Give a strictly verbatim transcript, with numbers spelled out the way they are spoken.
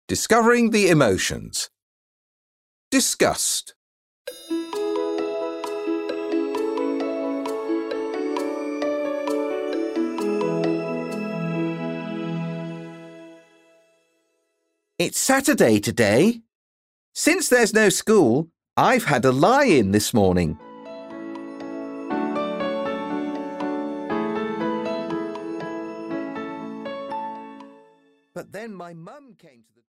Discovering the emotions. Disgust. It's Saturday today. Since there's no school, I've had a lie-in this morning. But then my mum came to the